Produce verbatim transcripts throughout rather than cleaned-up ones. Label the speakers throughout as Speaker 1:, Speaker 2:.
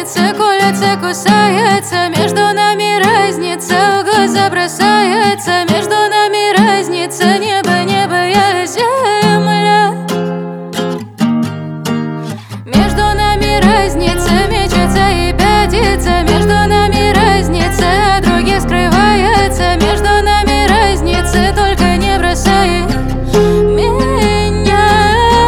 Speaker 1: разница, колется, кусается, между нами разница, в глаза бросается, между нами разница, небо, небо, я земля. Между нами разница, мечется и пятится, между нами разница, а других скрывается, между нами разница, только не бросай меня.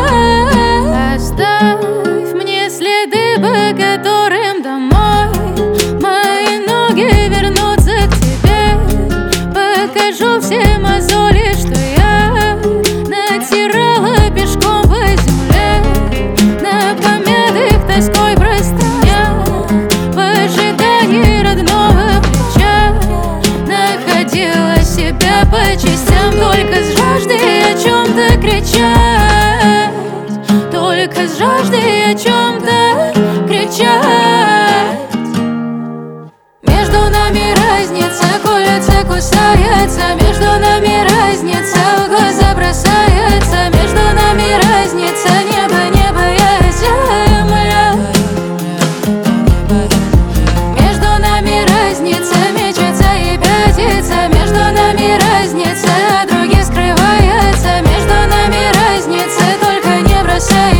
Speaker 1: Оставь мне следы, по которым домой мои ноги вернутся к тебе. Покажу все мозоли, что я натирала пешком по земле, на помятых тоской простынях, в ожидании родного плеча. Находила себя по частям, только с жаждой о чем-то кричать, только с жаждой о чем-то кричать. Между нами разница, колется, кусается, между нами разница, в глаза бросается, между нами разница, небо, небо, я земля. Между нами разница, мечется и пятится, между нами разница, а других скрывается, между нами разница, только не бросай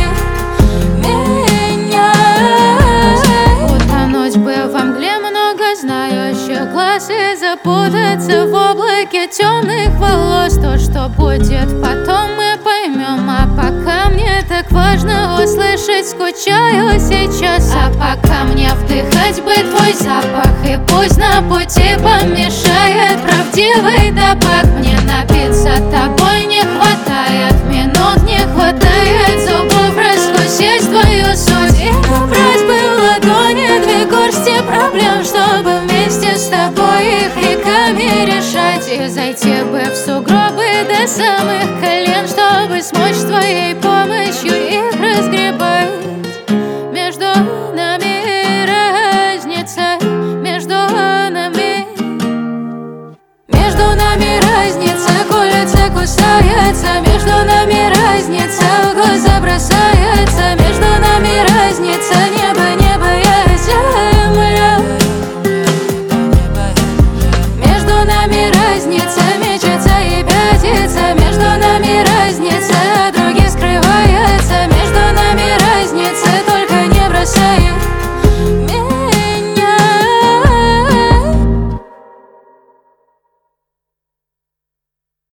Speaker 1: меня. Утонуть бы во мгле много знающих глаз и запутаться в облаке темных волос. То, что будет потом, мы поймем, а пока мне так важно услышать, скучаю сейчас. А пока мне вдыхать бы твой запах, и пусть на пути помешает правдивый табак. Мне напиться тобой не хватает минут, не хватает зубов раскусить твою суть и набрать бы в ладони две горсти проблем, чтобы вместе с тобой их веками решать. И зайти бы в сугробы до самых колен, чтобы смочь с твоей помощью их разгребать. Между нами разница, между нами. Между нами разница, колется, кусается, между нами разница, в глаза бросается, между нами разница.